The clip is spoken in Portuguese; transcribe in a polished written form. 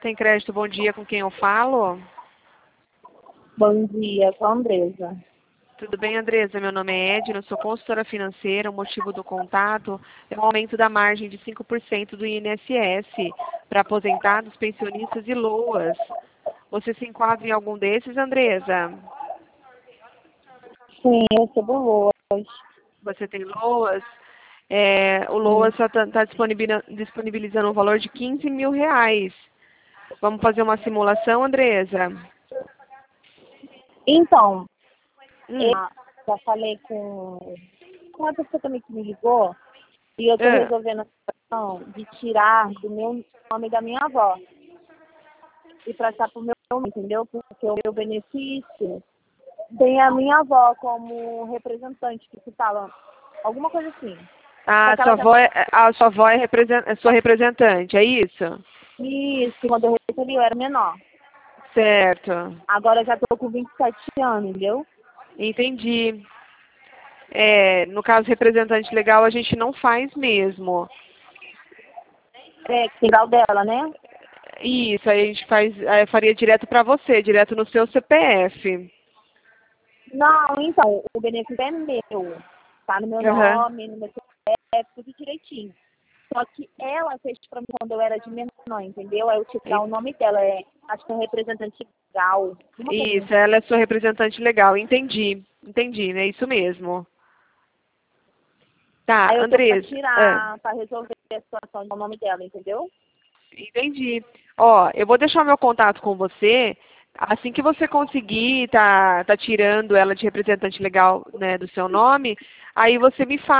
Sem Crédito, bom dia, com quem eu falo? Bom dia, com a Andresa. Tudo bem, Andresa? Meu nome é Edna, sou consultora financeira. O motivo do contato é o aumento da margem de 5% do INSS para aposentados, pensionistas e LOAS. Você se enquadra em algum desses, Andresa? Sim, eu recebo LOAS. Você tem LOAS? O LOAS está disponibilizando um valor de R$ 15.000. Vamos fazer uma simulação, Andresa? Então, eu Hum. já falei com uma pessoa também que me ligou e eu estou Ah. resolvendo a situação de tirar do meu nome da minha avó e passar para o meu nome, entendeu? Porque o meu benefício tem a minha avó como representante, que fala alguma coisa assim. Ah, Só que ela já a sua avó é sua representante, é isso? isso, quando eu recebi eu era menor. Certo. Agora eu já estou com 27 anos, entendeu? Entendi. No caso, representante legal a gente não faz mesmo. Que legal dela, né? Isso, aí a gente faria direto para você, direto no seu CPF. Não, então, o benefício é meu. Tá no meu Aham. nome, no meu CPF, tudo direitinho. Só que ela fez pra mim quando eu era de menor, entendeu? Aí eu tive que dar o nome dela, acho que é um representante legal. Uma coisa assim. Isso, ela é sua representante legal. Entendi. Entendi, né? Isso mesmo. Tá, Aí eu tô pra Andresa. tirar, pra resolver a situação do nome dela, entendeu? Entendi. Ó, eu vou deixar o meu contato com você. Assim que você conseguir tá tirando ela de representante legal, né, do seu nome, aí você me fala.